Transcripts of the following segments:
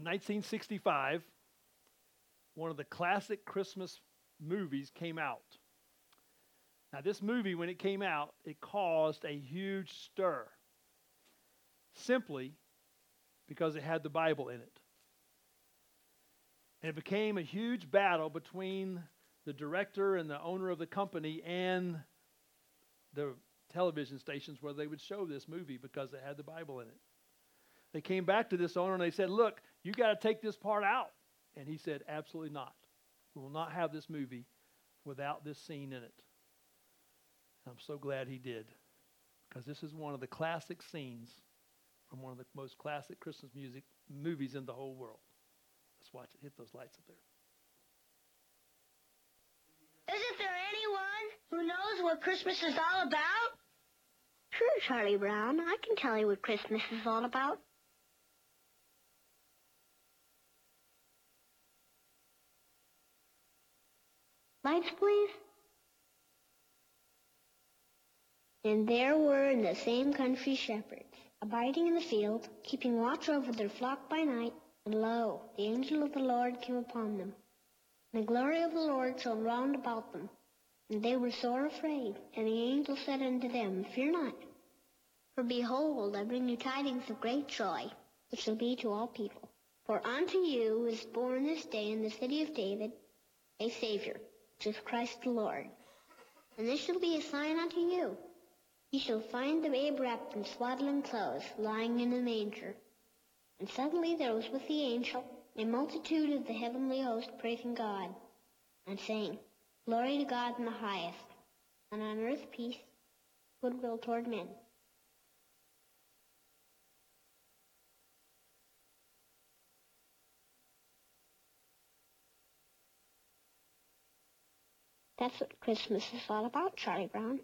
In 1965, one of the classic Christmas movies came out. Now, this movie, when it came out, it caused a huge stir, simply because it had the Bible in it. And it became a huge battle between the director and the owner of the company and the television stations where they would show this movie because it had the Bible in it. They came back to this owner and they said, look, you got to take this part out. And he said, absolutely not. We will not have this movie without this scene in it. And I'm so glad he did, because this is one of the classic scenes from one of the most classic Christmas music movies in the whole world. Let's watch it. Hit those lights up there. Isn't there anyone who knows what Christmas is all about? Sure, Charlie Brown. I can tell you what Christmas is all about. Lights, please. And there were in the same country shepherds, abiding in the field, keeping watch over their flock by night. And lo, the angel of the Lord came upon them. And the glory of the Lord shone round about them. And they were sore afraid. And the angel said unto them, Fear not. For behold, I bring you tidings of great joy, which shall be to all people. For unto you is born this day in the city of David a Savior, which is Christ the Lord. And this shall be a sign unto you. Ye shall find the babe wrapped in swaddling clothes, lying in a manger. And suddenly there was with the angel a multitude of the heavenly host praising God, and saying, Glory to God in the highest, and on earth peace, goodwill toward men. That's what Christmas is all about, Charlie Brown.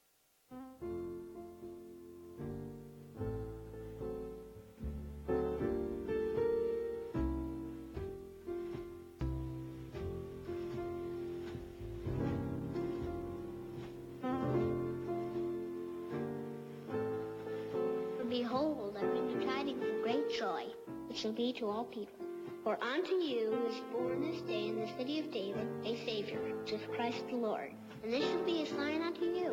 For behold, I bring you tidings of great joy, which shall be to all people. For unto you is born this day in the city of David a Savior, which is Christ the Lord. And this shall be a sign unto you.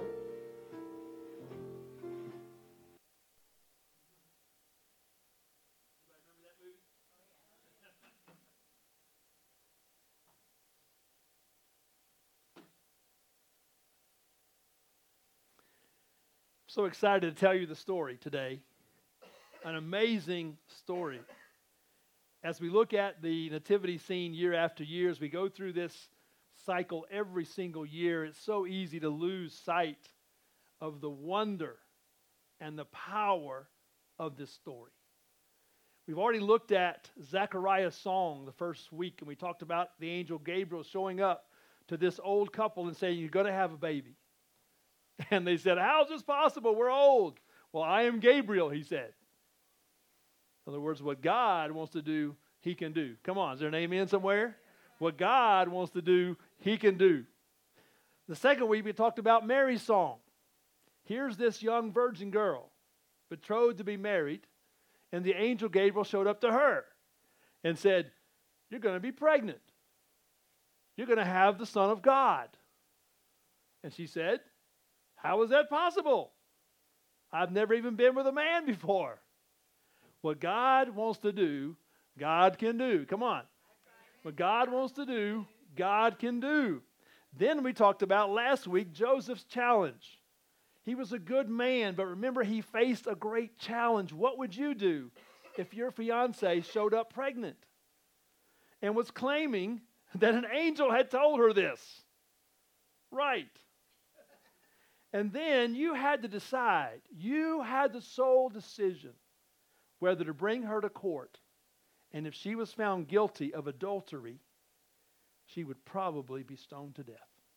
So excited to tell you the story today. An amazing story. As we look at the nativity scene year after year, as we go through this cycle every single year, it's so easy to lose sight of the wonder and the power of this story. We've already looked at Zechariah's song the first week, and we talked about the angel Gabriel showing up to this old couple and saying, you're going to have a baby. And they said, how is this possible? We're old. Well, I am Gabriel, he said. In other words, what God wants to do, he can do. Come on, is there an amen somewhere? What God wants to do, he can do. The second week, we talked about Mary's song. Here's this young virgin girl, betrothed to be married, and the angel Gabriel showed up to her and said, you're going to be pregnant. You're going to have the Son of God. And she said, how is that possible? I've never even been with a man before. What God wants to do, God can do. Come on. What God wants to do, God can do. Then we talked about last week Joseph's challenge. He was a good man, but remember he faced a great challenge. What would you do if your fiancée showed up pregnant and was claiming that an angel had told her this? Right. And then you had to decide. You had the sole decision whether to bring her to court. And if she was found guilty of adultery, she would probably be stoned to death.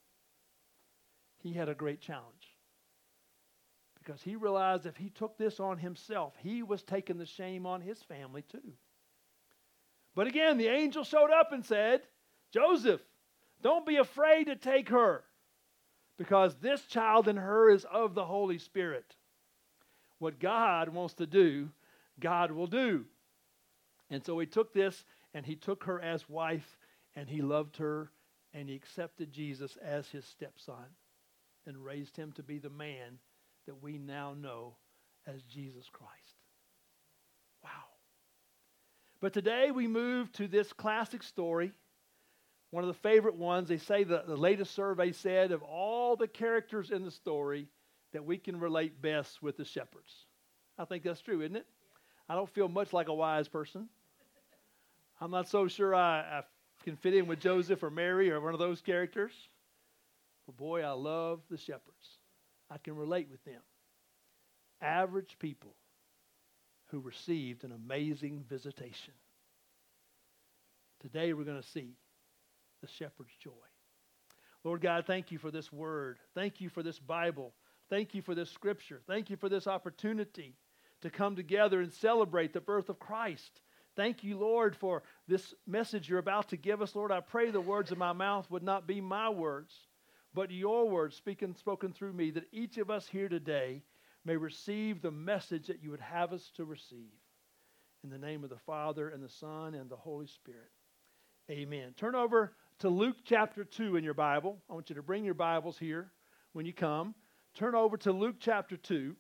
He had a great challenge, because he realized if he took this on himself, he was taking the shame on his family too. But again, the angel showed up and said, Joseph, don't be afraid to take her, because this child in her is of the Holy Spirit. What God wants to do, God will do. And so he took this, and he took her as wife, and he loved her, and he accepted Jesus as his stepson and raised him to be the man that we now know as Jesus Christ. Wow. But today we move to this classic story, one of the favorite ones. They say the latest survey said of all the characters in the story that we can relate best with the shepherds. I think that's true, isn't it? I don't feel much like a wise person. I'm not so sure I can fit in with Joseph or Mary or one of those characters. But boy, I love the shepherds. I can relate with them. Average people who received an amazing visitation. Today we're going to see the shepherd's joy. Lord God, thank you for this word. Thank you for this Bible. Thank you for this scripture. Thank you for this opportunity to come together and celebrate the birth of Christ. Thank you, Lord, for this message you're about to give us. Lord, I pray the words of my mouth would not be my words, but your words spoken through me, that each of us here today may receive the message that you would have us to receive. In the name of the Father, and the Son, and the Holy Spirit. Amen. Turn over to Luke chapter 2 in your Bible. I want you to bring your Bibles here when you come. Turn over to Luke chapter 2.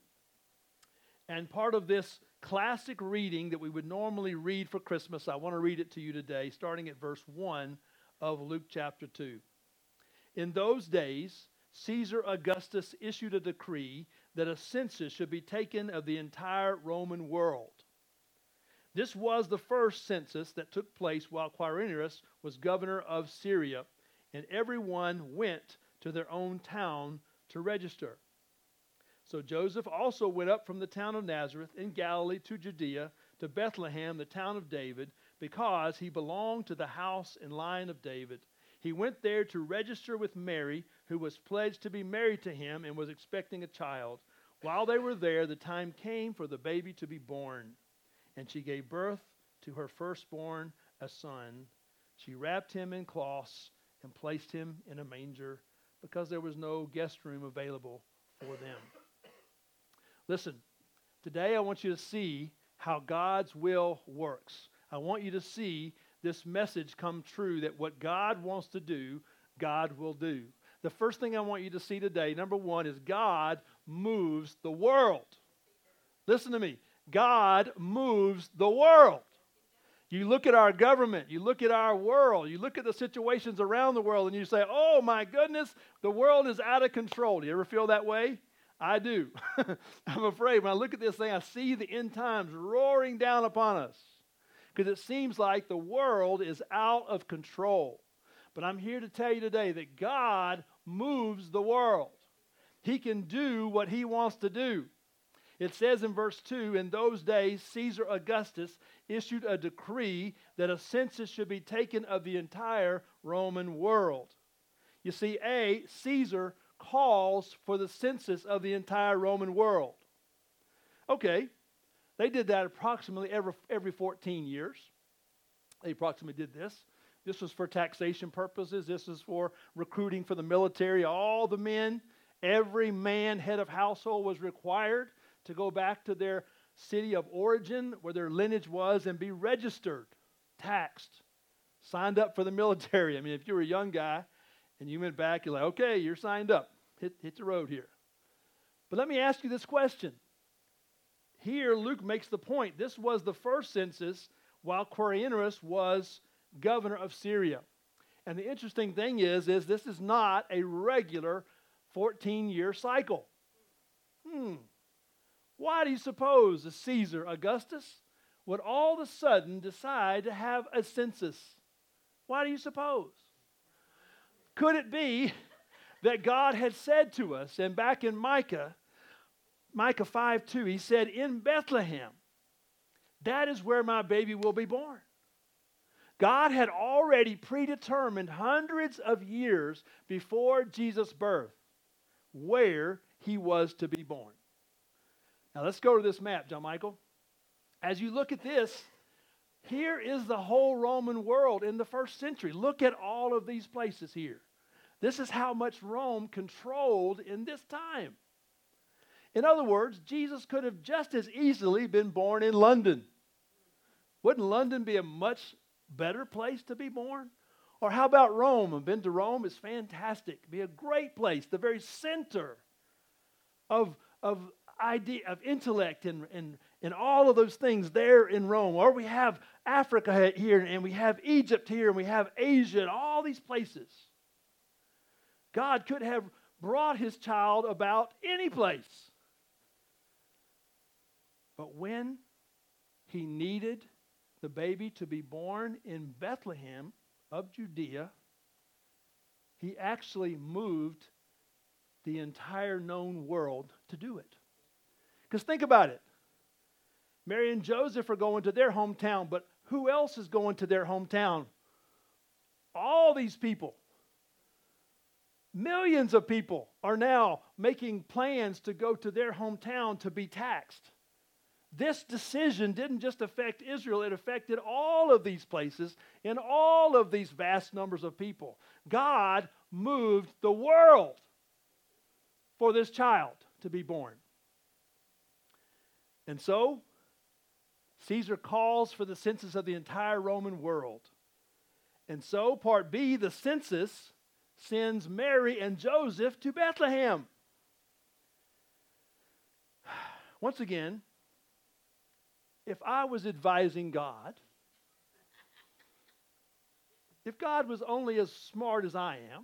And part of this classic reading that we would normally read for Christmas, I want to read it to you today, starting at verse 1 of Luke chapter 2. In those days, Caesar Augustus issued a decree that a census should be taken of the entire Roman world. This was the first census that took place while Quirinius was governor of Syria, and everyone went to their own town to register. So Joseph also went up from the town of Nazareth in Galilee to Judea, to Bethlehem, the town of David, because he belonged to the house and line of David. He went there to register with Mary, who was pledged to be married to him and was expecting a child. While they were there, the time came for the baby to be born. And she gave birth to her firstborn, a son. She wrapped him in cloths and placed him in a manger, because there was no guest room available for them. Listen, today I want you to see how God's will works. I want you to see this message come true, that what God wants to do, God will do. The first thing I want you to see today, number one, is God moves the world. Listen to me. God moves the world. You look at our government, you look at our world, you look at the situations around the world, and you say, oh my goodness, the world is out of control. Do you ever feel that way? I do. I'm afraid when I look at this thing, I see the end times roaring down upon us, because it seems like the world is out of control. But I'm here to tell you today that God moves the world. He can do what he wants to do. It says in verse 2, in those days, Caesar Augustus issued a decree that a census should be taken of the entire Roman world. You see, Caesar calls for the census of the entire Roman world. Okay, they did that approximately every 14 years. They approximately did this. This was for taxation purposes. This was for recruiting for the military. All the men, every man, head of household, was required to go back to their city of origin, where their lineage was, and be registered, taxed, signed up for the military. I mean, if you were a young guy and you went back, you're like, okay, you're signed up. Hit the road here. But let me ask you this question. Here, Luke makes the point. This was the first census while Quirinius was governor of Syria. And the interesting thing is this is not a regular 14-year cycle. Why do you suppose the Caesar Augustus would all of a sudden decide to have a census? Why do you suppose? Could it be that God had said to us, and back in Micah 5:2, he said, in Bethlehem, that is where my baby will be born. God had already predetermined hundreds of years before Jesus' birth where he was to be born. Now let's go to this map, John Michael. As you look at this, here is the whole Roman world in the first century. Look at all of these places here. This is how much Rome controlled in this time. In other words, Jesus could have just as easily been born in London Wouldn't London be a much better place to be born? Or how about Rome? I've been to Rome. It's fantastic. It'd be a great place, the very center of intellect and all of those things there in Rome. Or we have Africa here, and we have Egypt here, and we have Asia, and all these places. God could have brought his child about any place. But when he needed the baby to be born in Bethlehem of Judea, he actually moved the entire known world to do it. Because think about it. Mary and Joseph are going to their hometown, but who else is going to their hometown? All these people. Millions of people are now making plans to go to their hometown to be taxed. This decision didn't just affect Israel, it affected all of these places and all of these vast numbers of people. God moved the world for this child to be born. And so, Caesar calls for the census of the entire Roman world. And so, part B, the census sends Mary and Joseph to Bethlehem. Once again, if I was advising God, if God was only as smart as I am,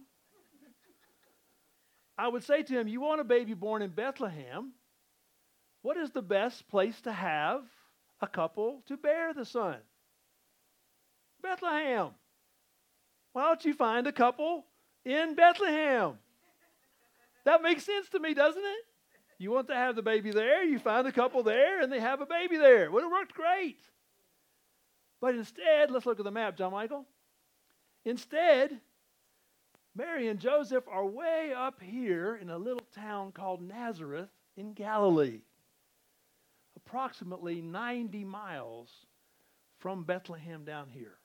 I would say to him, you want a baby born in Bethlehem? What is the best place to have a couple to bear the son? Bethlehem. Why don't you find a couple in Bethlehem? That makes sense to me, doesn't it? You want to have the baby there, you find a couple there, and they have a baby there. Well, it worked great. But instead, let's look at the map, John Michael. Instead, Mary and Joseph are way up here in a little town called Nazareth in Galilee, approximately 90 miles from Bethlehem down here.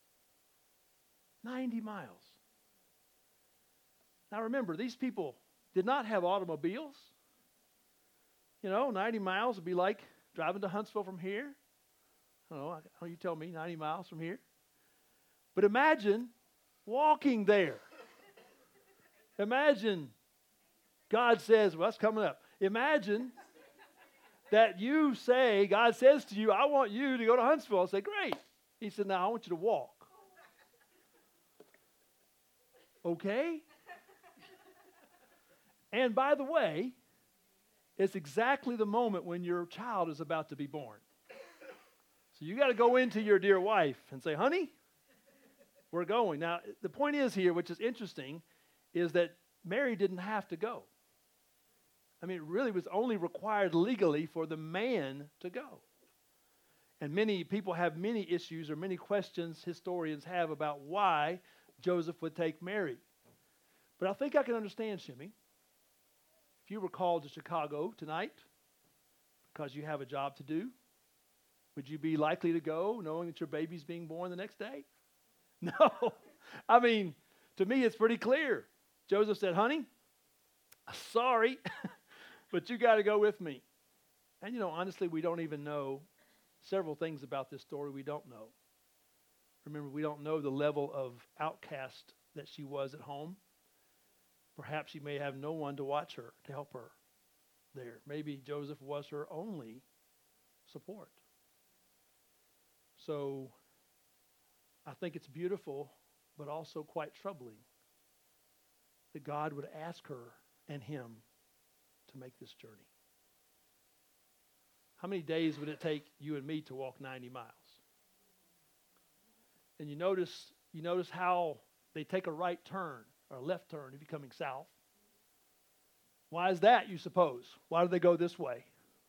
90 miles. Now remember, these people did not have automobiles. 90 miles would be like driving to Huntsville from here. I don't know, you tell me, 90 miles from here. But imagine walking there. Imagine God says, well, that's coming up. Imagine that you say, God says to you, I want you to go to Huntsville. I say, great. He said, now I want you to walk. Okay? And by the way, it's exactly the moment when your child is about to be born. So you got to go into your dear wife and say, honey, we're going. Now, the point is here, which is interesting, is that Mary didn't have to go. I mean, it really was only required legally for the man to go. And many people have many issues or many questions historians have about why Joseph would take Mary. But I think I can understand, Shimmy. If you were called to Chicago tonight because you have a job to do, would you be likely to go knowing that your baby's being born the next day? No. I mean, to me, it's pretty clear. Joseph said, honey, sorry, but you got to go with me. And, honestly, we don't even know several things about this story we don't know. Remember, we don't know the level of outcast that she was at home. Perhaps she may have no one to watch her, to help her there. Maybe Joseph was her only support. So I think it's beautiful, but also quite troubling that God would ask her and him to make this journey. How many days would it take you and me to walk 90 miles? And you notice how they take a right turn or a left turn if you're coming south. Why is that, you suppose? Why do they go this way?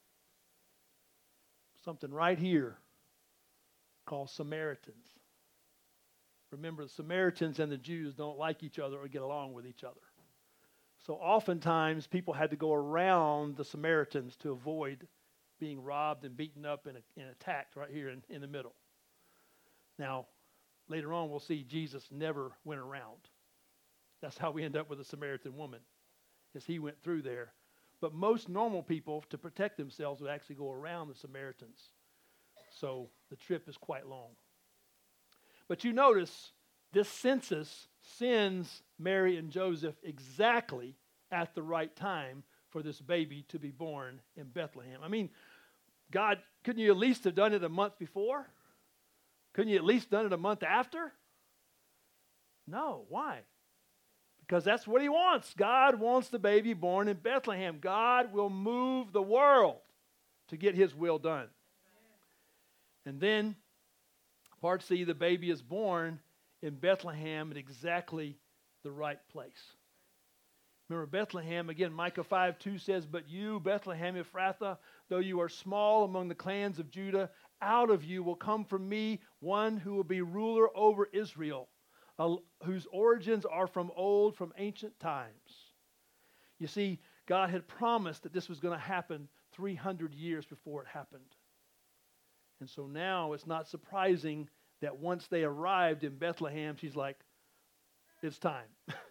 Something right here called Samaritans. Remember, the Samaritans and the Jews don't like each other or get along with each other. So oftentimes people had to go around the Samaritans to avoid being robbed and beaten up and attacked right here in the middle. Now, later on we'll see Jesus never went around. That's how we end up with a Samaritan woman, as he went through there. But most normal people, to protect themselves, would actually go around the Samaritans. So the trip is quite long. But you notice this census sends Mary and Joseph exactly at the right time for this baby to be born in Bethlehem. I mean, God, couldn't you at least have done it a month before? Couldn't you at least done it a month after? No. Why? Because that's what he wants. God wants the baby born in Bethlehem. God will move the world to get his will done. And then, part C, the baby is born in Bethlehem at exactly the right place. Remember Bethlehem, again, Micah 5:2 says, "But you, Bethlehem Ephrathah, though you are small among the clans of Judah, out of you will come from me one who will be ruler over Israel, whose origins are from old, from ancient times." You see, God had promised that this was going to happen 300 years before it happened. And so now it's not surprising that once they arrived in Bethlehem, she's like, it's time.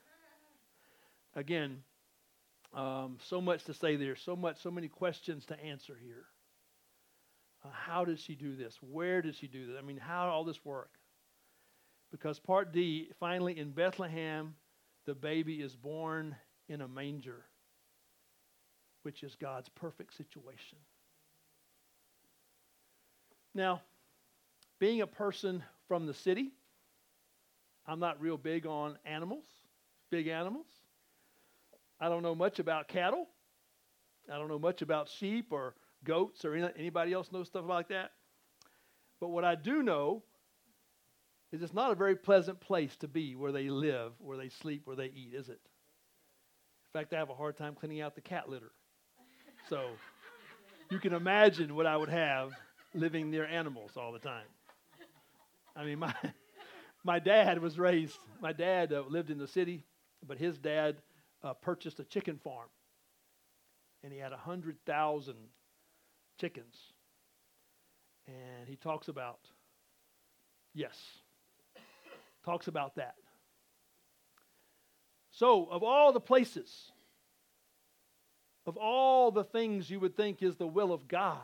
Again, so much to say there, so many questions to answer here. How did she do this? Where did she do this? I mean, how did all this work? Because part D, finally in Bethlehem, the baby is born in a manger, which is God's perfect situation. Now, being a person from the city, I'm not real big on animals, big animals. I don't know much about cattle. I don't know much about sheep or goats or anybody else knows stuff like that. But what I do know is it's not a very pleasant place to be where they live, where they sleep, where they eat, is it? In fact, I have a hard time cleaning out the cat litter. So you can imagine what I would have living near animals all the time. I mean, my dad lived in the city, but his dad purchased a chicken farm. And he had 100,000 chickens. And he talks about that. So, of all the places, of all the things you would think is the will of God,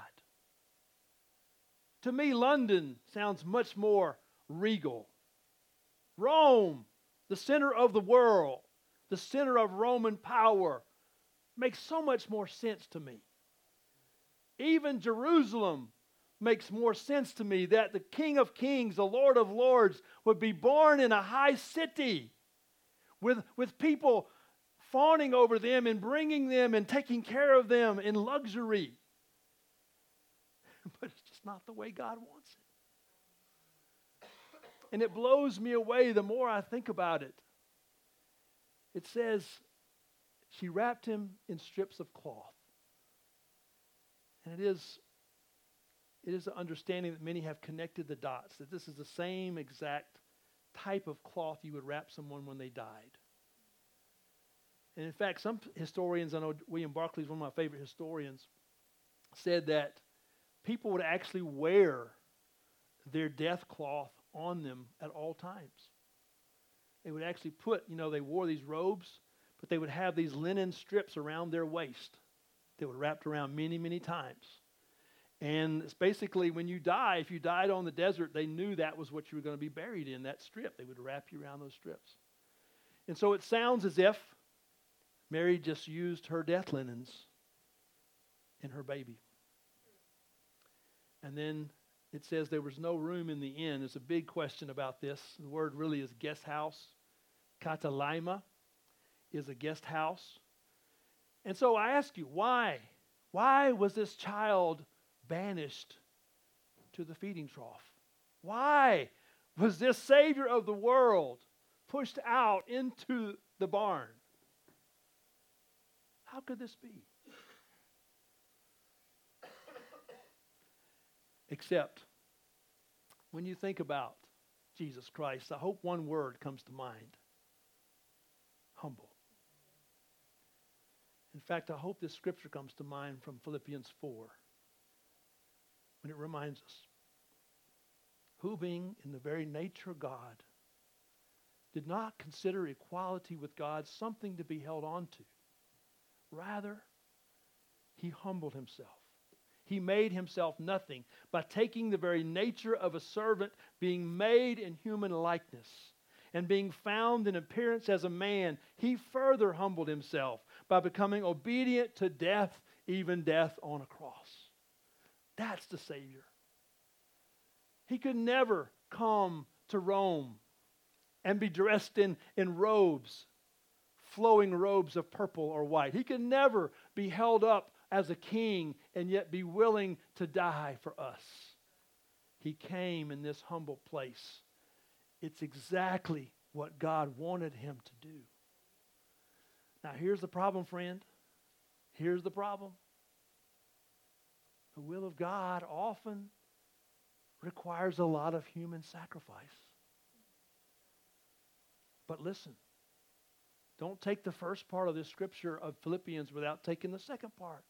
to me, London sounds much more regal. Rome, the center of the world, the center of Roman power, makes so much more sense to me. Even Jerusalem makes more sense to me, that the King of Kings, the Lord of Lords, would be born in a high city with people fawning over them and bringing them and taking care of them in luxury. But it's just not the way God wants it. And it blows me away the more I think about it. It says, she wrapped him in strips of cloth. And it is an understanding that many have connected the dots, that this is the same exact type of cloth you would wrap someone when they died. And in fact, some historians, I know William Barclay is one of my favorite historians, said that people would actually wear their death cloth on them at all times. They would actually they wore these robes, but they would have these linen strips around their waist that were wrapped around many, many times. And it's basically when you die, if you died on the desert, they knew that was what you were going to be buried in, that strip. They would wrap you around those strips. And so it sounds as if Mary just used her death linens in her baby. And then it says there was no room in the inn. There's a big question about this. The word really is guest house. Katalaima is a guest house. And so I ask you, why? Why was this child banished to the feeding trough? Why was this Savior of the world pushed out into the barn? How could this be? Except when you think about Jesus Christ, I hope one word comes to mind: humble. In fact, I hope this scripture comes to mind from Philippians 4, when it reminds us, who being in the very nature of God, did not consider equality with God something to be held on to. Rather, he humbled himself. He made himself nothing by taking the very nature of a servant, being made in human likeness, and being found in appearance as a man. He further humbled himself by becoming obedient to death, even death on a cross. That's the Savior. He could never come to Rome and be dressed in robes, flowing robes of purple or white. He could never be held up as a king and yet be willing to die for us. He came in this humble place. It's exactly what God wanted him to do. Now here's the problem, friend. Here's the problem. The will of God often requires a lot of human sacrifice. But listen, don't take the first part of this scripture of Philippians without taking the second part.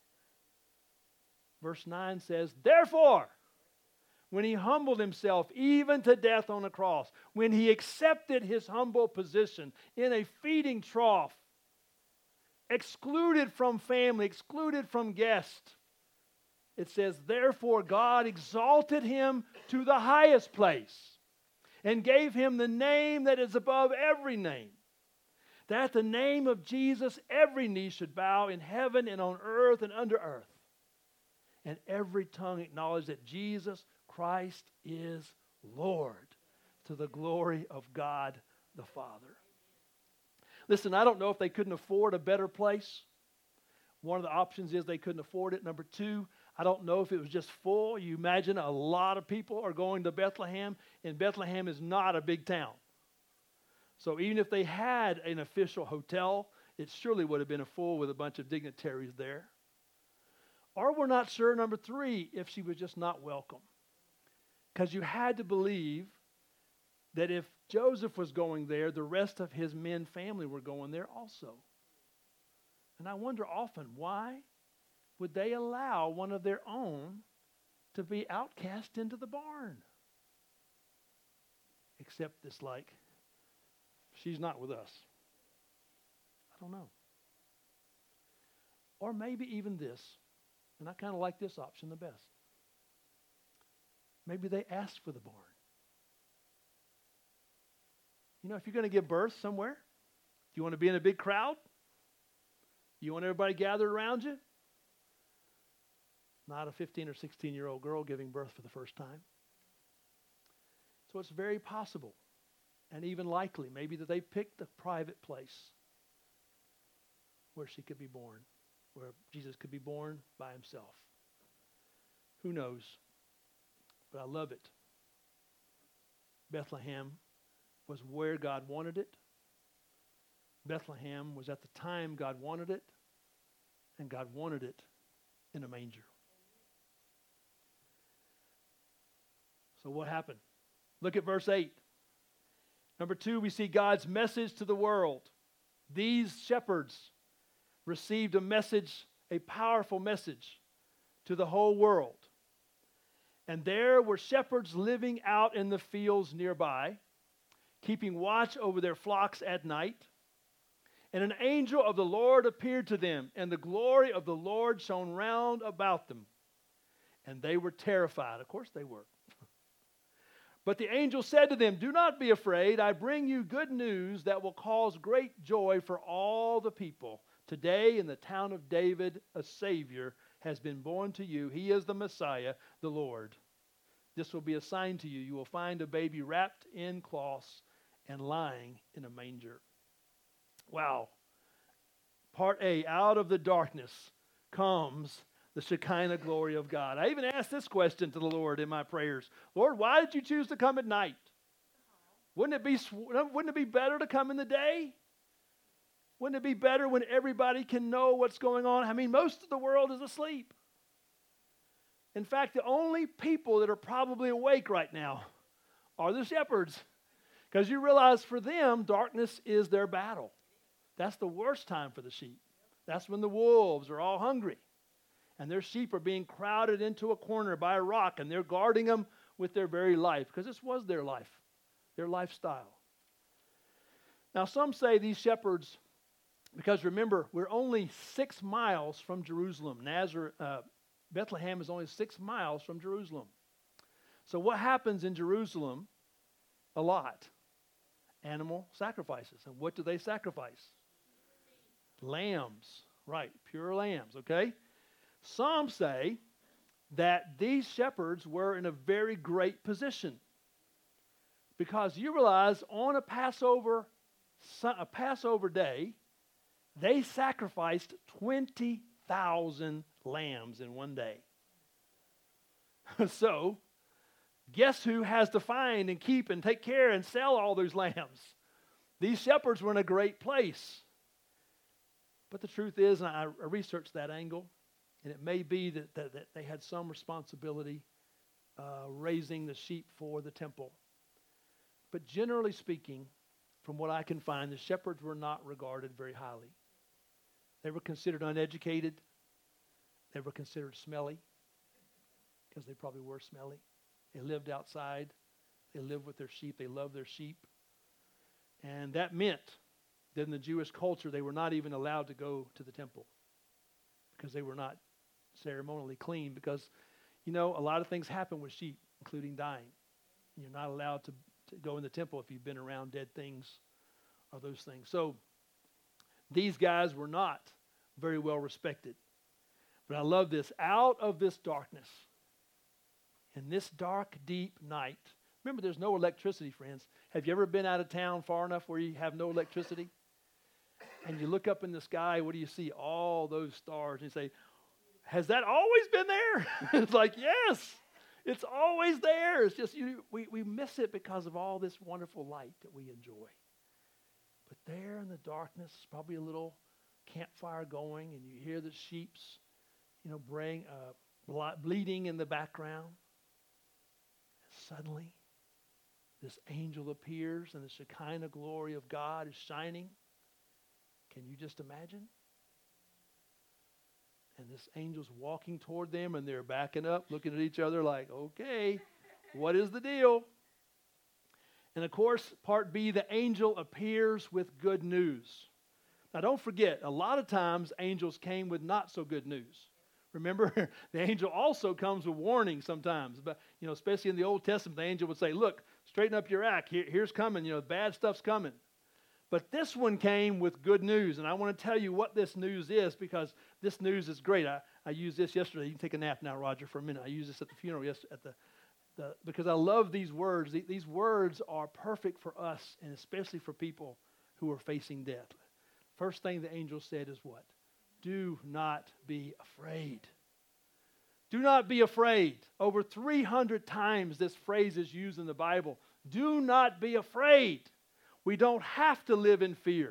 Verse 9 says, therefore, when he humbled himself even to death on a cross, when he accepted his humble position in a feeding trough, excluded from family, excluded from guests, it says, therefore God exalted him to the highest place and gave him the name that is above every name, that at the name of Jesus every knee should bow in heaven and on earth and under earth, and every tongue acknowledge that Jesus Christ is Lord, to the glory of God the Father. Listen, I don't know if they couldn't afford a better place. One of the options is they couldn't afford it. Number two, I don't know if it was just full. You imagine a lot of people are going to Bethlehem, and Bethlehem is not a big town. So even if they had an official hotel, it surely would have been full with a bunch of dignitaries there. Or we're not sure, number three, if she was just not welcome. Because you had to believe that if Joseph was going there, the rest of his men family were going there also. And I wonder often, why would they allow one of their own to be outcast into the barn? Except it's like, she's not with us. I don't know. Or maybe even this, and I kind of like this option the best. Maybe they asked for the barn. You know, if you're going to give birth somewhere, do you want to be in a big crowd? You want everybody gathered around you? Not a 15 or 16-year-old girl giving birth for the first time. So it's very possible and even likely maybe that they picked a private place where she could be born, where Jesus could be born by himself. Who knows? But I love it. Bethlehem was where God wanted it. Bethlehem was at the time God wanted it, and God wanted it in a manger. So what happened? Look at verse 8. Number 2, we see God's message to the world. These shepherds received a message, a powerful message to the whole world. And there were shepherds living out in the fields nearby, keeping watch over their flocks at night. And an angel of the Lord appeared to them, and the glory of the Lord shone round about them. And they were terrified. Of course they were. But the angel said to them, do not be afraid. I bring you good news that will cause great joy for all the people. Today in the town of David, a Savior has been born to you. He is the Messiah, the Lord. This will be a sign to you. You will find a baby wrapped in cloths and lying in a manger. Wow. Part A, out of the darkness comes the Shekinah glory of God. I even asked this question to the Lord in my prayers. Lord, why did you choose to come at night? Wouldn't it be better to come in the day? Wouldn't it be better when everybody can know what's going on? I mean, most of the world is asleep. In fact, the only people that are probably awake right now are the shepherds. Because you realize for them, darkness is their battle. That's the worst time for the sheep. That's when the wolves are all hungry. And their sheep are being crowded into a corner by a rock, and they're guarding them with their very life, because this was their life, their lifestyle. Now, some say these shepherds, because remember, we're only 6 miles from Jerusalem. Bethlehem is only 6 miles from Jerusalem. So what happens in Jerusalem? A lot. Animal sacrifices. And what do they sacrifice? Lambs. Right, pure lambs, okay? Some say that these shepherds were in a very great position. Because you realize on a Passover day, they sacrificed 20,000 lambs in one day. So, guess who has to find and keep and take care and sell all those lambs? These shepherds were in a great place. But the truth is, and I researched that angle, and it may be that they had some responsibility raising the sheep for the temple. But generally speaking, from what I can find, the shepherds were not regarded very highly. They were considered uneducated. They were considered smelly, because they probably were smelly. They lived outside. They lived with their sheep. They loved their sheep. And that meant that in the Jewish culture, they were not even allowed to go to the temple because they were not ceremonially clean. Because, you know, a lot of things happen with sheep, including dying. You're not allowed to go in the temple if you've been around dead things or those things. So these guys were not very well respected. But I love this. Out of this darkness, in this dark, deep night, remember there's no electricity, friends. Have you ever been out of town far enough where you have no electricity? And you look up in the sky, what do you see? All those stars. And you say, has that always been there? It's like, yes, it's always there. It's just we miss it because of all this wonderful light that we enjoy. But there in the darkness, probably a little campfire going, and you hear the sheep's, bleating in the background. And suddenly, this angel appears, and the Shekinah glory of God is shining. Can you just imagine? And this angel's walking toward them, and they're backing up, looking at each other like, okay, what is the deal? And of course, part B, the angel appears with good news. Now don't forget, a lot of times angels came with not so good news. Remember, the angel also comes with warning sometimes. But, especially in the Old Testament, the angel would say, look, straighten up your act. Here's coming. Bad stuff's coming. But this one came with good news. And I want to tell you what this news is, because this news is great. I used this yesterday. You can take a nap now, Roger, for a minute. I used this at the funeral yesterday, because I love these words. These words are perfect for us, and especially for people who are facing death. First thing the angel said is what? Do not be afraid. Do not be afraid. Over 300 times this phrase is used in the Bible. Do not be afraid. We don't have to live in fear.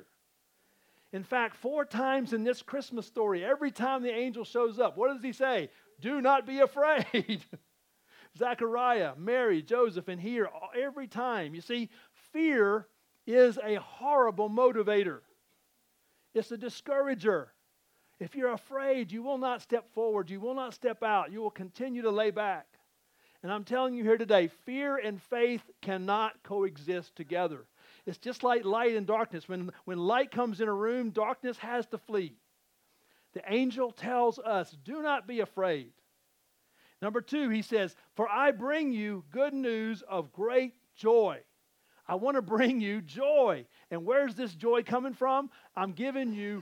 In fact, 4 times in this Christmas story, every time the angel shows up, what does he say? Do not be afraid. Zechariah, Mary, Joseph, and here, every time. You see, fear is a horrible motivator. It's a discourager. If you're afraid, you will not step forward. You will not step out. You will continue to lay back. And I'm telling you here today, fear and faith cannot coexist together. It's just like light and darkness. When light comes in a room, darkness has to flee. The angel tells us, do not be afraid. Number 2, he says, for I bring you good news of great joy. I want to bring you joy. And where's this joy coming from? I'm giving you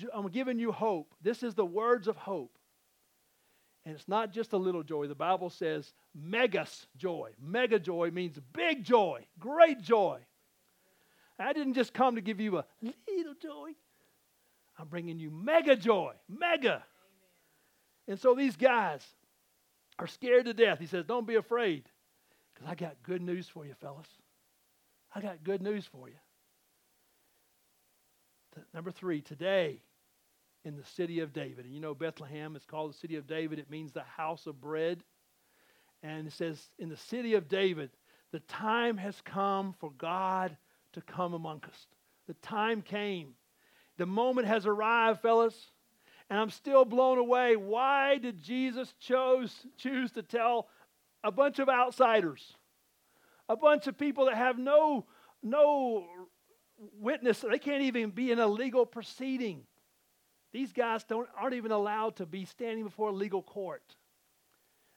hope. This is the words of hope. And it's not just a little joy. The Bible says megas joy. Mega joy means big joy, great joy. I didn't just come to give you a little joy. I'm bringing you mega joy. Mega. Amen. And so these guys are scared to death. He says, don't be afraid, because I got good news for you, fellas. I got good news for you. Number 3, today in the city of David. And Bethlehem is called the city of David. It means the house of bread. And it says, in the city of David, the time has come for God to come among us. The time came. The moment has arrived, fellas. And I'm still blown away. Why did Jesus choose to tell a bunch of outsiders, a bunch of people that have no witness? They can't even be in a legal proceeding. These guys aren't even allowed to be standing before a legal court.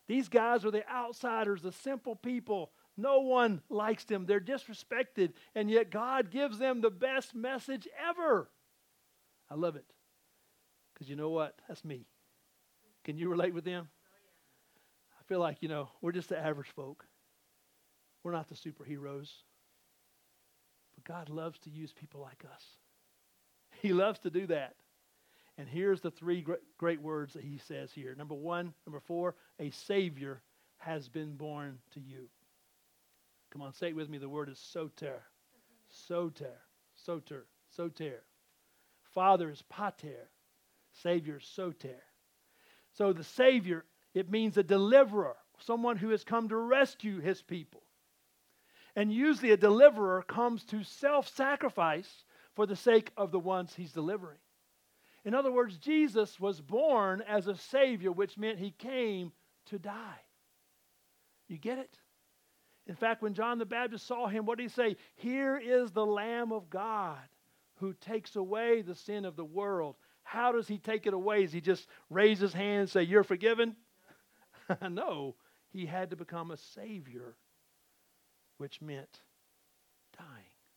These guys are the outsiders, the simple people. No one likes them. They're disrespected. And yet God gives them the best message ever. I love it. Because you know what? That's me. Can you relate with them? I feel like, we're just the average folk. We're not the superheroes. But God loves to use people like us. He loves to do that. And here's the three great words that he says here. Number 4, a Savior has been born to you. Come on, say it with me. The word is soter. Soter. Soter. Soter. Father is pater. Savior is soter. So the Savior, it means a deliverer, someone who has come to rescue his people. And usually a deliverer comes to self-sacrifice for the sake of the ones he's delivering. In other words, Jesus was born as a Savior, which meant he came to die. You get it? In fact, when John the Baptist saw him, what did he say? Here is the Lamb of God who takes away the sin of the world. How does he take it away? Does he just raise his hand and say, you're forgiven? No, he had to become a Savior, which meant dying.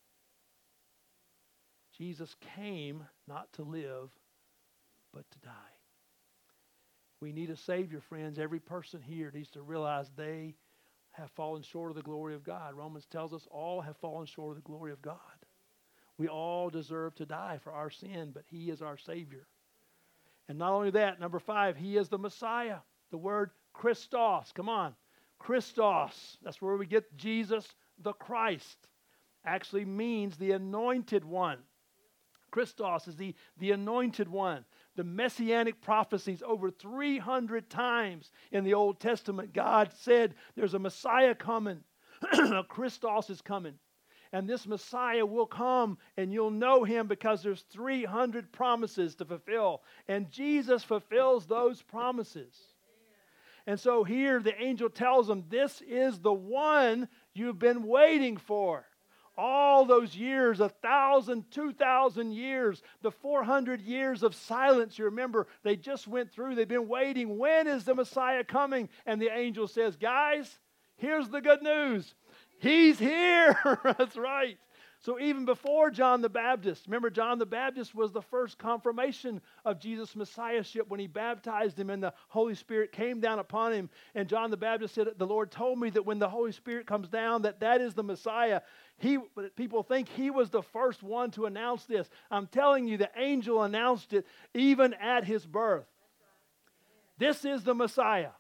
Jesus came not to live, but to die. We need a Savior, friends. Every person here needs to realize they have fallen short of the glory of God. Romans tells us all have fallen short of the glory of God. We all deserve to die for our sin, but he is our Savior. And not only that, number 5, he is the Messiah. The word Christos, come on. Christos, that's where we get Jesus the Christ. Actually means the anointed one. Christos is the anointed one. The messianic prophecies over 300 times in the Old Testament, God said there's a Messiah coming. A Christos is coming. And this Messiah will come and you'll know him because there's 300 promises to fulfill. And Jesus fulfills those promises. And so here the angel tells them, this is the one you've been waiting for. All those years, 1,000, 2,000 years, the 400 years of silence, you remember, they just went through. They've been waiting. When is the Messiah coming? And the angel says, guys, here's the good news. He's here. That's right. So even before John the Baptist, remember John the Baptist was the first confirmation of Jesus' Messiahship when he baptized him and the Holy Spirit came down upon him. And John the Baptist said, the Lord told me that when the Holy Spirit comes down, that is the Messiah. People think he was the first one to announce this. I'm telling you, the angel announced it even at his birth. This is the Messiah.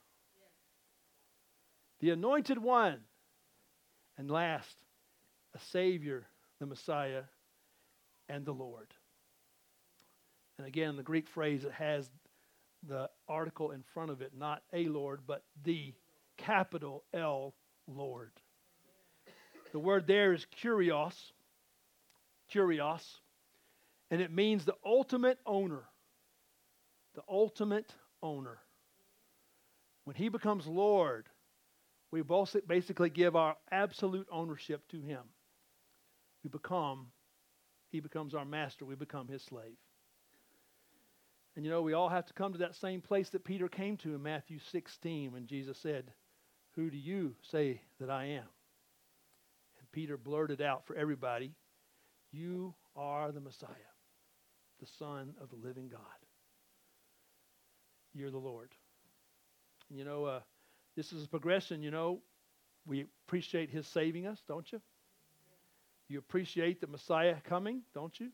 The anointed one. And last, a Savior, the Messiah, and the Lord. And again, the Greek phrase, it has the article in front of it, not a Lord, but the capital L Lord. The word there is kurios, and it means the ultimate owner. The ultimate owner. When he becomes Lord, we both basically give our absolute ownership to him. He becomes our master. We become his slave. And we all have to come to that same place that Peter came to in Matthew 16 when Jesus said, who do you say that I am? And Peter blurted out for everybody, you are the Messiah, the Son of the living God. You're the Lord. And this is a progression, we appreciate his saving us, don't you? You appreciate the Messiah coming, don't you?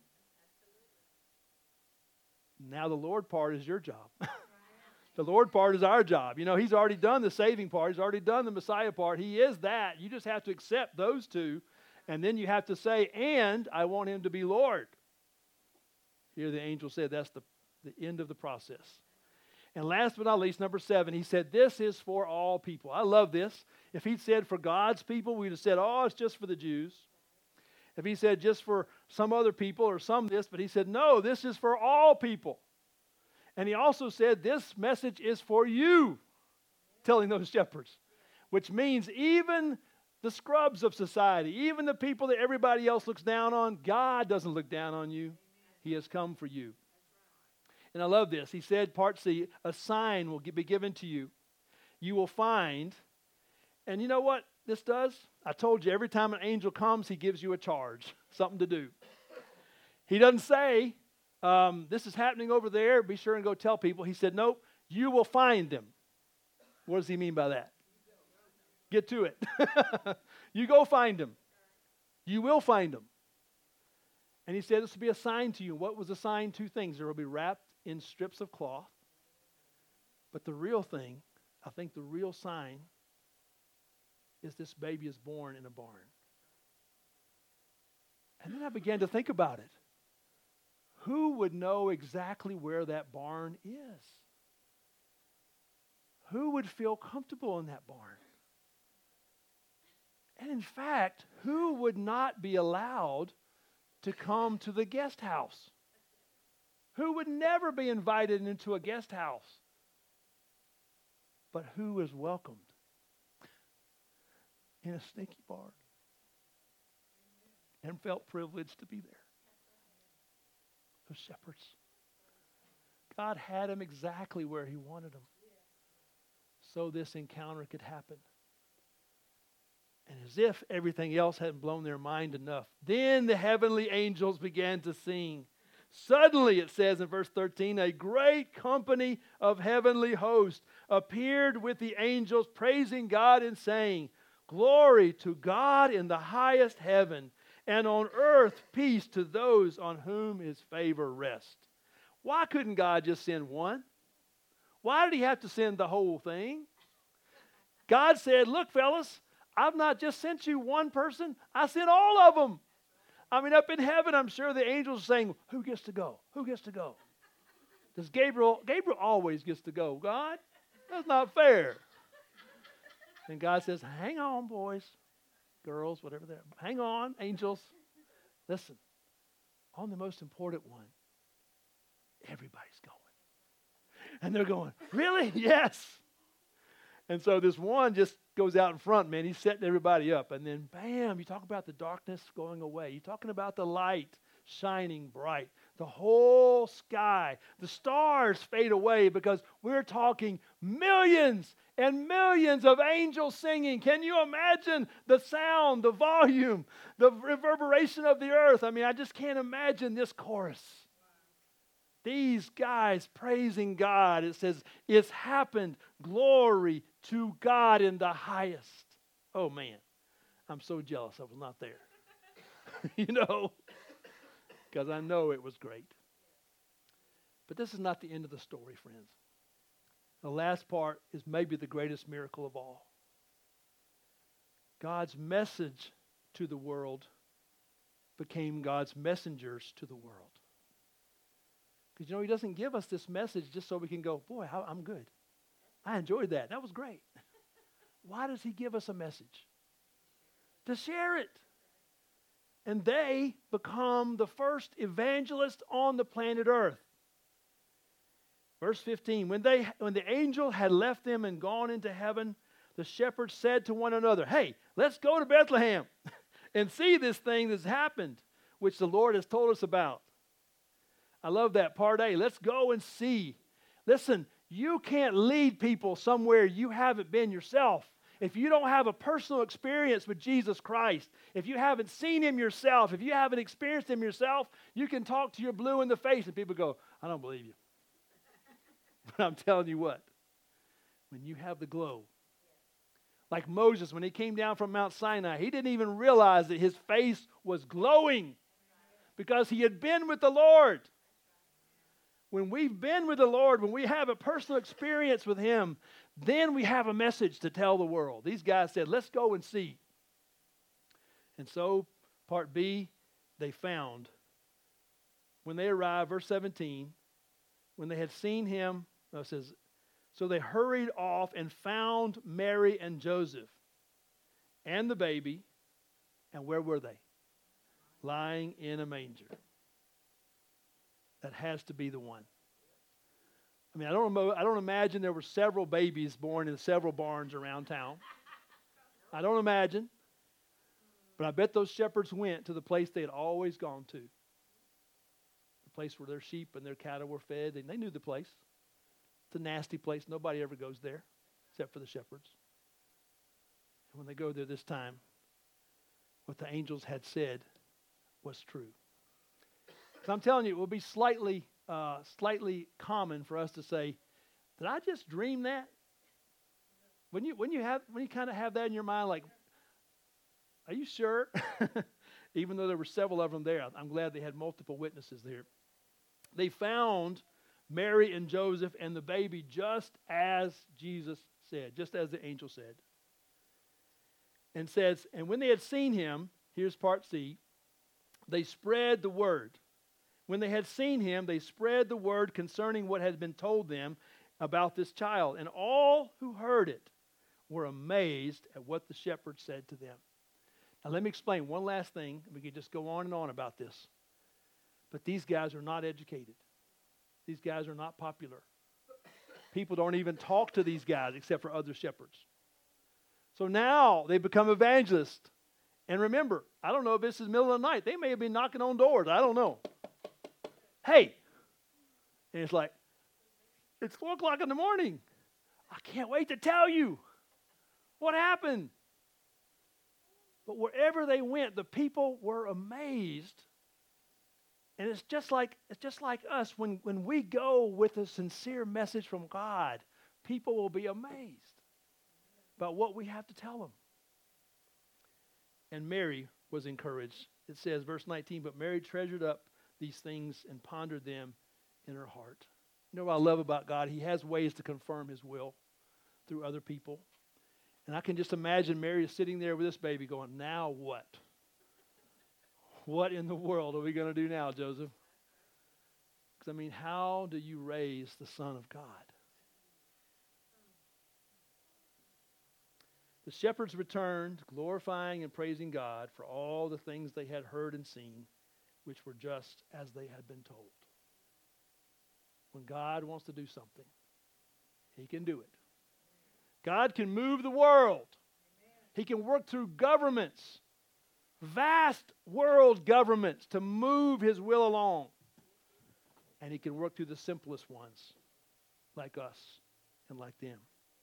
Now the Lord part is your job. The Lord part is our job. He's already done the saving part. He's already done the Messiah part. He is that. You just have to accept those two. And then you have to say, and I want him to be Lord. Here the angel said that's the end of the process. And last but not least, number 7, he said, this is for all people. I love this. If he'd said for God's people, we'd have said, oh, it's just for the Jews. If he said just for some other people or some this, but he said, no, this is for all people. And he also said, this message is for you, telling those shepherds, which means even the scrubs of society, even the people that everybody else looks down on, God doesn't look down on you. He has come for you. And I love this. He said, part C, a sign will be given to you. you will find. And you know what this does? I told you, every time an angel comes, he gives you a charge, something to do. He doesn't say, this is happening over there, be sure and go tell people. He said, nope, you will find them. What does he mean by that? Get to it. You go find them. You will find them. And he said, this will be a sign to you. What was the sign? Two things. They will be wrapped in strips of cloth. But the real thing, I think the real sign, is this baby is born in a barn. And then I began to think about it. Who would know exactly where that barn is? Who would feel comfortable in that barn? And in fact, who would not be allowed to come to the guest house? Who would never be invited into a guest house? But who is welcomed in a stinky barn and felt privileged to be there? Those shepherds. God had him exactly where he wanted him, so this encounter could happen. And as if everything else hadn't blown their mind enough, then the heavenly angels began to sing. Suddenly, it says in verse 13, a great company of heavenly hosts appeared with the angels, praising God and saying, glory to God in the highest heaven, and on earth peace to those on whom his favor rests. Why couldn't God just send one? Why did he have to send the whole thing? God said, look, fellas, I've not just sent you one person, I sent all of them. I mean, up in heaven, I'm sure the angels are saying, who gets to go? Who gets to go? Does Gabriel always gets to go. God, that's not fair. And God says, hang on, boys, girls, whatever they're. Hang on, angels. Listen, on the most important one, everybody's going. And they're going, really? Yes. And so this one just goes out in front, man. He's setting everybody up. And then, bam, you talk about the darkness going away. You're talking about the light shining bright. The whole sky, the stars fade away because we're talking millions and millions of angels singing. Can you imagine the sound, the volume, the reverberation of the earth? I mean, I just can't imagine this chorus. These guys praising God. It says, it's happened. Glory to God in the highest. Oh, man. I'm so jealous I was not there. Because I know it was great. But this is not the end of the story, friends. The last part is maybe the greatest miracle of all. God's message to the world became God's messengers to the world. Because, he doesn't give us this message just so we can go, boy, I'm good. I enjoyed that. That was great. Why does he give us a message? To share it. And they become the first evangelists on the planet Earth. Verse 15, when the angel had left them and gone into heaven, the shepherds said to one another, hey, let's go to Bethlehem and see this thing that's happened, which the Lord has told us about. I love that part A. Let's go and see. Listen, you can't lead people somewhere you haven't been yourself. If you don't have a personal experience with Jesus Christ, if you haven't seen him yourself, if you haven't experienced him yourself, you can talk to your blue in the face and people go, I don't believe you. But I'm telling you what, when you have the glow, like Moses, when he came down from Mount Sinai, he didn't even realize that his face was glowing because he had been with the Lord. When we've been with the Lord, when we have a personal experience with him, then we have a message to tell the world. These guys said, let's go and see. And so, part B, they found. When they arrived, verse 17, when they had seen him, it says, so they hurried off and found Mary and Joseph and the baby. And where were they? Lying in a manger. That has to be the one. I mean, I don't imagine there were several babies born in several barns around town. I don't imagine. But I bet those shepherds went to the place they had always gone to. The place where their sheep and their cattle were fed. And they knew the place. It's a nasty place. Nobody ever goes there. except for the shepherds. And when they go there this time, what the angels had said was true. So I'm telling you, it will be slightly common for us to say, "Did I just dream that?" When you kind of have that in your mind, like, "Are you sure?" Even though there were several of them there, I'm glad they had multiple witnesses there. They found Mary and Joseph and the baby just as Jesus said, just as the angel said. And says, and when they had seen him, here's part C, they spread the word. When they had seen him, they spread the word concerning what had been told them about this child. And all who heard it were amazed at what the shepherds said to them. Now let me explain one last thing. We can just go on and on about this. But these guys are not educated. These guys are not popular. People don't even talk to these guys except for other shepherds. So now they become evangelists. And remember, I don't know if this is middle of the night. They may have been knocking on doors. I don't know. Hey. And it's like, it's 4 o'clock in the morning. I can't wait to tell you what happened. But wherever they went, the people were amazed. And it's just like us. When we go with a sincere message from God, people will be amazed about what we have to tell them. And Mary was encouraged. It says, verse 19, but Mary treasured up these things and pondered them in her heart. You know what I love about God? He has ways to confirm his will through other people. And I can just imagine Mary sitting there with this baby going, now what? What in the world are we going to do now, Joseph? Because, I mean, how do you raise the Son of God? The shepherds returned, glorifying and praising God for all the things they had heard and seen, which were just as they had been told. When God wants to do something, he can do it. God can move the world. He can work through governments, vast world governments, to move his will along. And he can work through the simplest ones, like us and like them.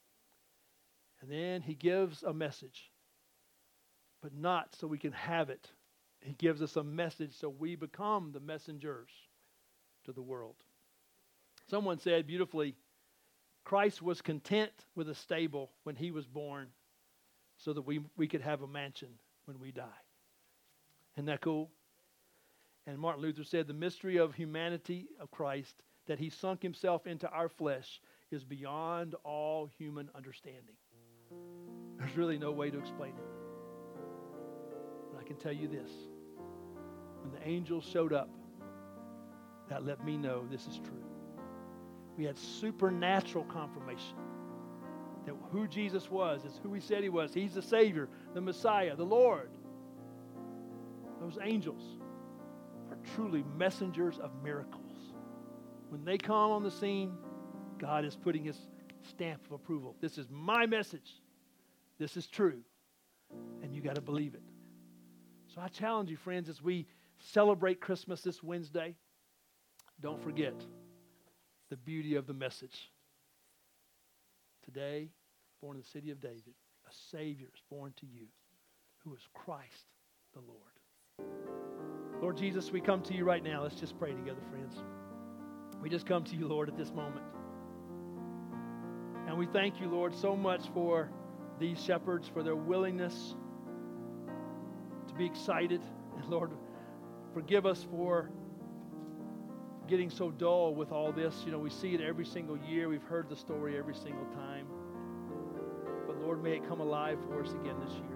And then he gives a message, but not so we can have it. He gives us a message so we become the messengers to the world. Someone said beautifully, Christ was content with a stable when he was born so that we could have a mansion when we die. Isn't that cool? And Martin Luther said, the mystery of humanity of Christ, that he sunk himself into our flesh, is beyond all human understanding. There's really no way to explain it. But I can tell you this. When the angels showed up, that let me know this is true. We had supernatural confirmation that who Jesus was is who he said he was. He's the Savior, the Messiah, the Lord. Those angels are truly messengers of miracles. When they come on the scene, God is putting his stamp of approval. This is my message. This is true. And you got to believe it. So I challenge you, friends, as we celebrate Christmas this Wednesday, don't forget the beauty of the message. Today, born in the city of David, a Savior is born to you, who is Christ the Lord. Lord Jesus, we come to you right now. Let's just pray together, friends. We just come to you, Lord, at this moment. And we thank you, Lord, so much for these shepherds, for their willingness to be excited. And Lord, forgive us for getting so dull with all this. You know, we see it every single year. We've heard the story every single time. But Lord, may it come alive for us again this year.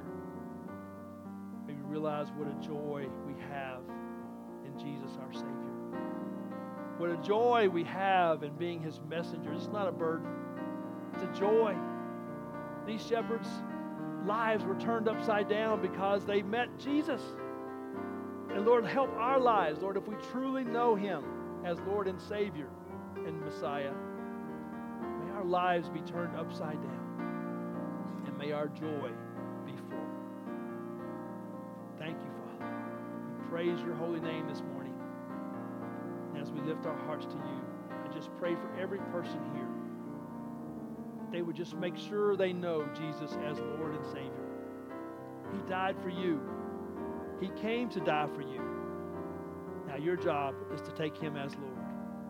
May we realize what a joy we have in Jesus our Savior. What a joy we have in being his messengers. It's not a burden. It's a joy. These shepherds' lives were turned upside down because they met Jesus. And Lord, help our lives, Lord, if we truly know him as Lord and Savior and Messiah. May our lives be turned upside down. And may our joy be full. Thank you, Father. We praise your holy name this morning. And as we lift our hearts to you, I just pray for every person here they would just make sure they know Jesus as Lord and Savior. He died for you. He came to die for you. Now your job is to take him as Lord.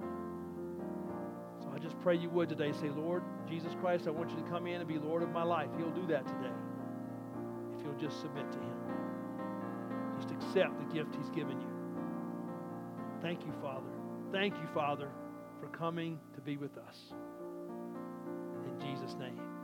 So I just pray you would today say, Lord Jesus Christ, I want you to come in and be Lord of my life. He'll do that today if you'll just submit to him. Just accept the gift he's given you. Thank you, Father. Thank you, Father, for coming to be with us. In Jesus' name.